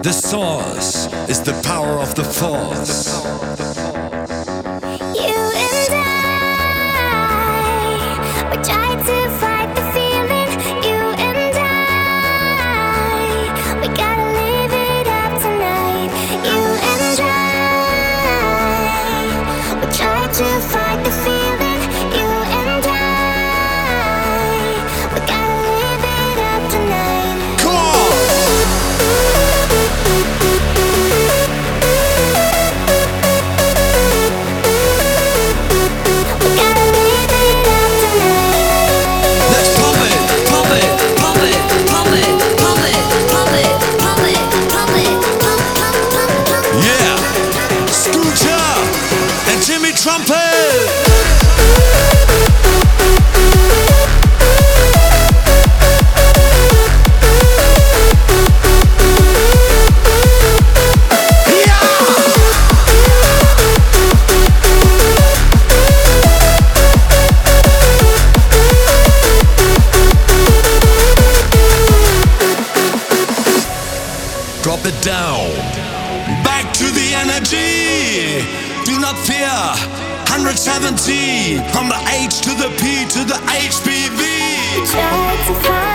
The source is the power of the force. You and I, we tried to fight the feeling. You and I, we gotta live it up tonight. You and I, we tried to fight the feeling. You and I, we gotta live it up tonight. Come on! Drop it down. Back to the energy. Do not fear. 170 from the H to the P to the HPV. Try to find